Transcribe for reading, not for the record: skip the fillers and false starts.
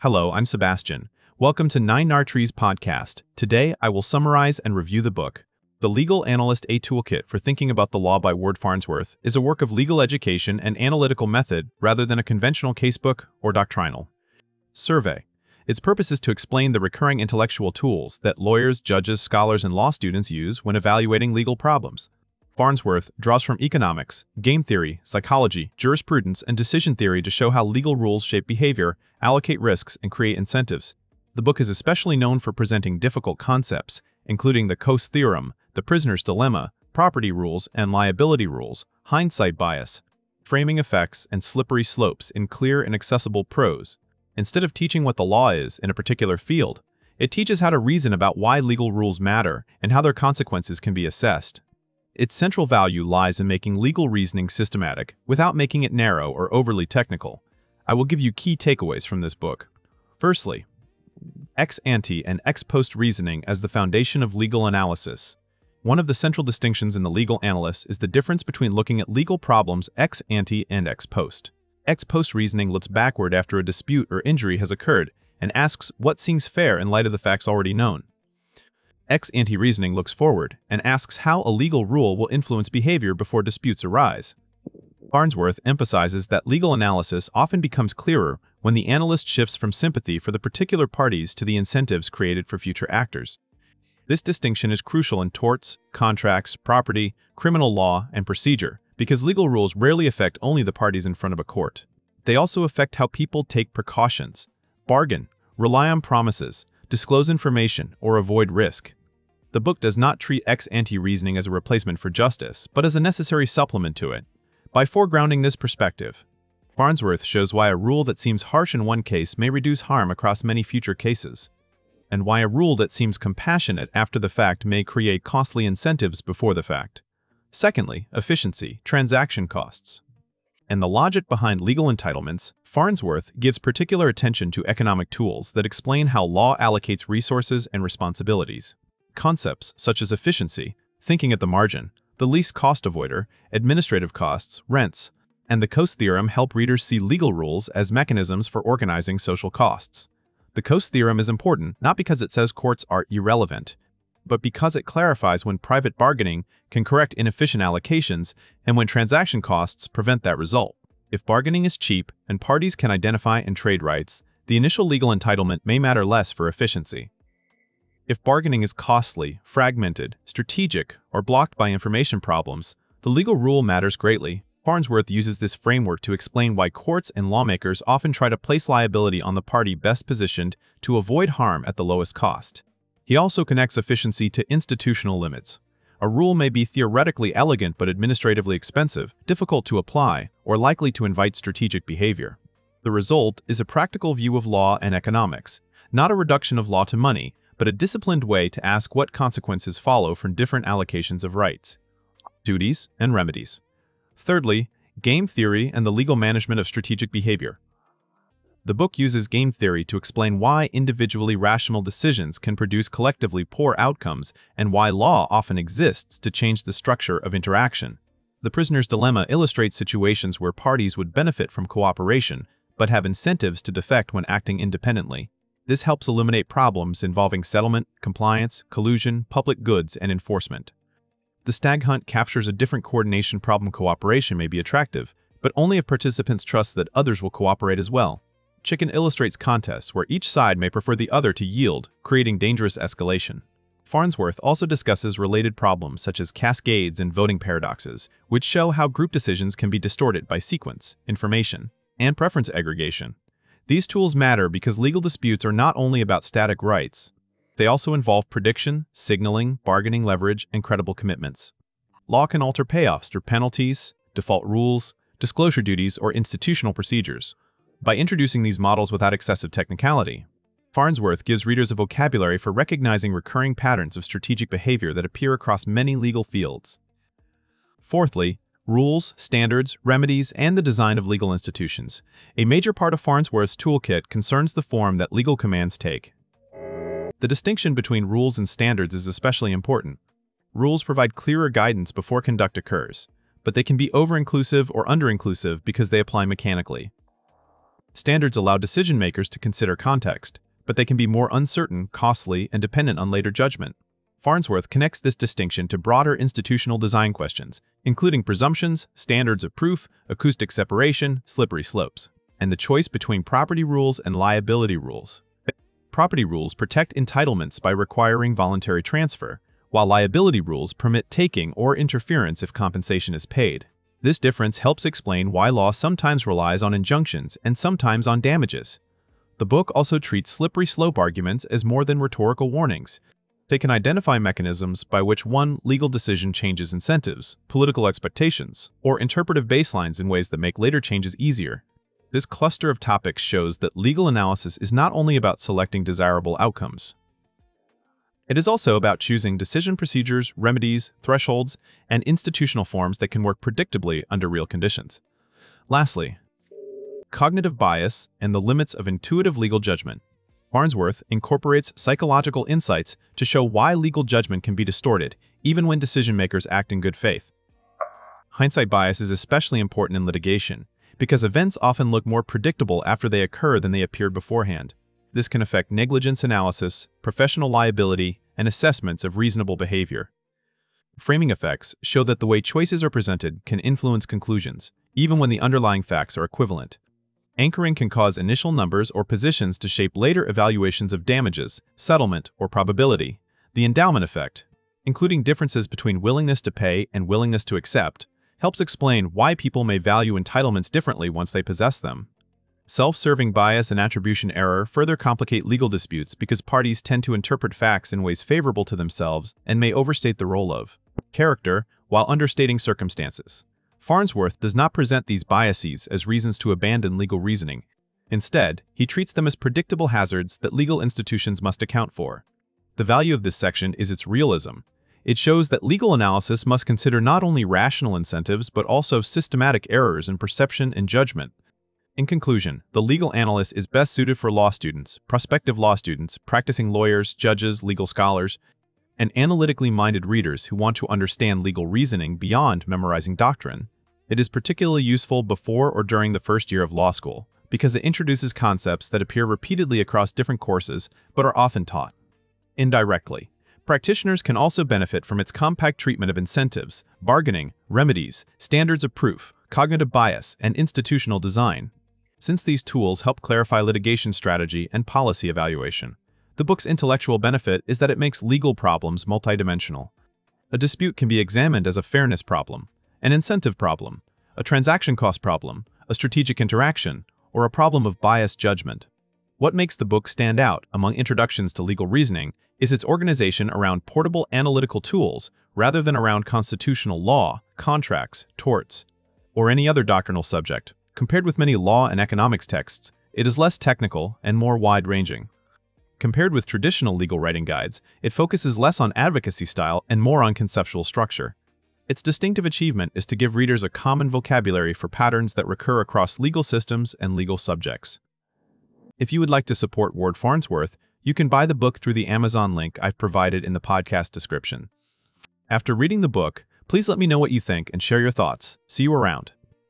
Hello, I'm Sebastian. Welcome to Nine Trees podcast. Today, I will summarize and review the book. The Legal Analyst: A Toolkit for Thinking About the Law by Ward Farnsworth is a work of legal education and analytical method rather than a conventional casebook or doctrinal survey. Its purpose is to explain the recurring intellectual tools that lawyers, judges, scholars, and law students use when evaluating legal problems. Farnsworth draws from economics, game theory, psychology, jurisprudence, and decision theory to show how legal rules shape behavior, allocate risks, and create incentives. The book is especially known for presenting difficult concepts, including the Coase theorem, the prisoner's dilemma, property rules and liability rules, hindsight bias, framing effects, and slippery slopes in clear and accessible prose. Instead of teaching what the law is in a particular field, it teaches how to reason about why legal rules matter and how their consequences can be assessed. Its central value lies in making legal reasoning systematic without making it narrow or overly technical. I will give you key takeaways from this book. Firstly, ex ante and ex post reasoning as the foundation of legal analysis. One of the central distinctions in the legal analyst is the difference between looking at legal problems ex ante and ex post. Ex post reasoning looks backward after a dispute or injury has occurred and asks what seems fair in light of the facts already known. Ex ante reasoning looks forward and asks how a legal rule will influence behavior before disputes arise. Farnsworth emphasizes that legal analysis often becomes clearer when the analyst shifts from sympathy for the particular parties to the incentives created for future actors. This distinction is crucial in torts, contracts, property, criminal law, and procedure, because legal rules rarely affect only the parties in front of a court. They also affect how people take precautions, bargain, rely on promises, disclose information, or avoid risk. The book does not treat ex ante reasoning as a replacement for justice, but as a necessary supplement to it. By foregrounding this perspective, Farnsworth shows why a rule that seems harsh in one case may reduce harm across many future cases, and why a rule that seems compassionate after the fact may create costly incentives before the fact. Secondly, efficiency, transaction costs, and the logic behind legal entitlements. Farnsworth gives particular attention to economic tools that explain how law allocates resources and responsibilities. Concepts such as efficiency, thinking at the margin, the least cost avoider, administrative costs, rents, and the Coase theorem help readers see legal rules as mechanisms for organizing social costs. The Coase theorem is important not because it says courts are irrelevant, but because it clarifies when private bargaining can correct inefficient allocations and when transaction costs prevent that result. If bargaining is cheap and parties can identify and trade rights, the initial legal entitlement may matter less for efficiency. If bargaining is costly, fragmented, strategic, or blocked by information problems, the legal rule matters greatly. Farnsworth uses this framework to explain why courts and lawmakers often try to place liability on the party best positioned to avoid harm at the lowest cost. He also connects efficiency to institutional limits. A rule may be theoretically elegant but administratively expensive, difficult to apply, or likely to invite strategic behavior. The result is a practical view of law and economics, not a reduction of law to money, but a disciplined way to ask what consequences follow from different allocations of rights, duties, and remedies. Thirdly, game theory and the legal management of strategic behavior. The book uses game theory to explain why individually rational decisions can produce collectively poor outcomes and why law often exists to change the structure of interaction. The prisoner's dilemma illustrates situations where parties would benefit from cooperation but have incentives to defect when acting independently. This helps eliminate problems involving settlement, compliance, collusion, public goods, and enforcement. The stag hunt captures a different coordination problem. Cooperation may be attractive, but only if participants trust that others will cooperate as well. Chicken illustrates contests where each side may prefer the other to yield, creating dangerous escalation. Farnsworth also discusses related problems such as cascades and voting paradoxes, which show how group decisions can be distorted by sequence, information, and preference aggregation. These tools matter because legal disputes are not only about static rights. They also involve prediction, signaling, bargaining leverage, and credible commitments. Law can alter payoffs through penalties, default rules, disclosure duties, or institutional procedures. By introducing these models without excessive technicality, Farnsworth gives readers a vocabulary for recognizing recurring patterns of strategic behavior that appear across many legal fields. Fourthly, rules, standards, remedies, and the design of legal institutions. A major part of Farnsworth's toolkit concerns the form that legal commands take. The distinction between rules and standards is especially important. Rules provide clearer guidance before conduct occurs, but they can be over-inclusive or under-inclusive because they apply mechanically. Standards allow decision makers to consider context, but they can be more uncertain, costly, and dependent on later judgment. Farnsworth connects this distinction to broader institutional design questions, including presumptions, standards of proof, acoustic separation, slippery slopes, and the choice between property rules and liability rules. Property rules protect entitlements by requiring voluntary transfer, while liability rules permit taking or interference if compensation is paid. This difference helps explain why law sometimes relies on injunctions and sometimes on damages. The book also treats slippery slope arguments as more than rhetorical warnings. They can identify mechanisms by which one legal decision changes incentives, political expectations, or interpretive baselines in ways that make later changes easier. This cluster of topics shows that legal analysis is not only about selecting desirable outcomes. It is also about choosing decision procedures, remedies, thresholds, and institutional forms that can work predictably under real conditions. Lastly, cognitive bias and the limits of intuitive legal judgment. Farnsworth incorporates psychological insights to show why legal judgment can be distorted, even when decision-makers act in good faith. Hindsight bias is especially important in litigation, because events often look more predictable after they occur than they appeared beforehand. This can affect negligence analysis, professional liability, and assessments of reasonable behavior. Framing effects show that the way choices are presented can influence conclusions, even when the underlying facts are equivalent. Anchoring can cause initial numbers or positions to shape later evaluations of damages, settlement, or probability. The endowment effect, including differences between willingness to pay and willingness to accept, helps explain why people may value entitlements differently once they possess them. Self-serving bias and attribution error further complicate legal disputes because parties tend to interpret facts in ways favorable to themselves and may overstate the role of character while understating circumstances. Farnsworth does not present these biases as reasons to abandon legal reasoning. Instead, he treats them as predictable hazards that legal institutions must account for. The value of this section is its realism. It shows that legal analysis must consider not only rational incentives but also systematic errors in perception and judgment. In conclusion, the legal analyst is best suited for law students, prospective law students, practicing lawyers, judges, legal scholars, and analytically minded readers who want to understand legal reasoning beyond memorizing doctrine. It is particularly useful before or during the first year of law school because it introduces concepts that appear repeatedly across different courses but are often taught indirectly. Practitioners can also benefit from its compact treatment of incentives, bargaining, remedies, standards of proof, cognitive bias, and institutional design. Since these tools help clarify litigation strategy and policy evaluation, the book's intellectual benefit is that it makes legal problems multidimensional. A dispute can be examined as a fairness problem, an incentive problem, a transaction cost problem, a strategic interaction, or a problem of biased judgment. What makes the book stand out among introductions to legal reasoning is its organization around portable analytical tools rather than around constitutional law, contracts, torts, or any other doctrinal subject. Compared with many law and economics texts, it is less technical and more wide-ranging. Compared with traditional legal writing guides, it focuses less on advocacy style and more on conceptual structure. Its distinctive achievement is to give readers a common vocabulary for patterns that recur across legal systems and legal subjects. If you would like to support Ward Farnsworth, you can buy the book through the Amazon link I've provided in the podcast description. After reading the book, please let me know what you think and share your thoughts. See you around.